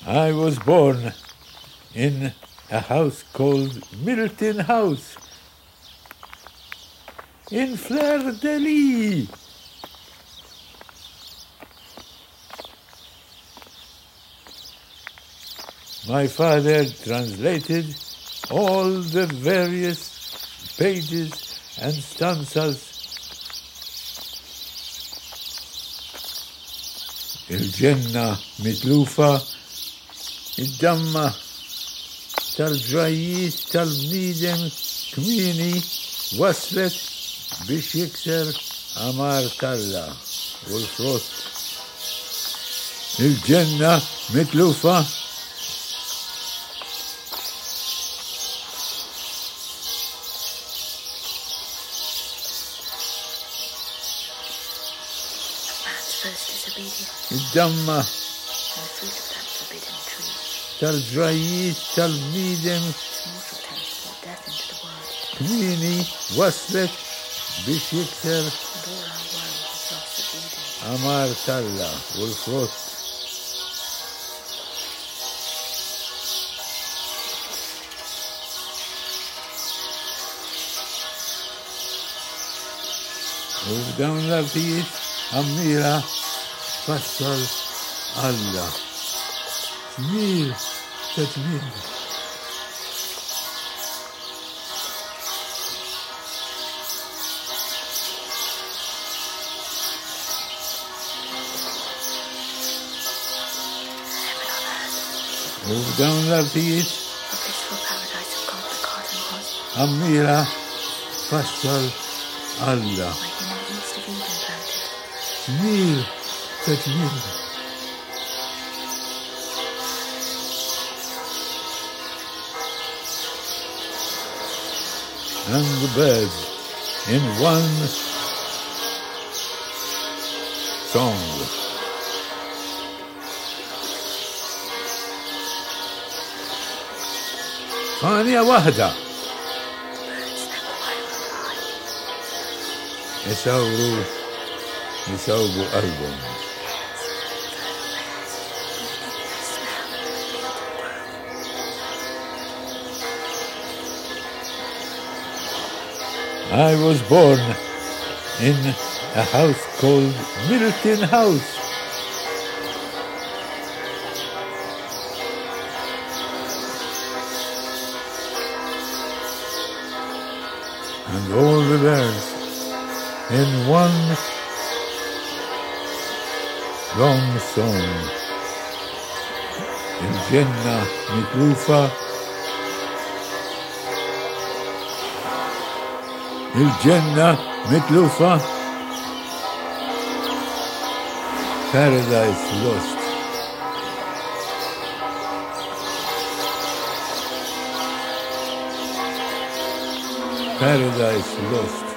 I was born in a house called Milton House in Fleur-de-Lis. My father translated all the various pages and stanzas. الجنة متلوفة الدمة tal-ġrajiet tal-bniedem kmieni waslet biex jikser amar talla u l-frott. Il-ġenna mitlufa id-damma tal-ġrajiet tal-bniedem kmieni waslet biex jikser amar talla u l-frott. U f'dawn l-artijiet għammira fassal Alla. Tmil ta' tmil. U f'dawn l-artijiet għammira fassal Alla. Tmil ta' tmil. And the birds in one song. ثانية واحدة يساوبوا قلبهم. I was born in a house called Milton House. And all the birds in one long song. الجنة متلوفة الجنة متلوفة Paradise Lost. Paradise Lost.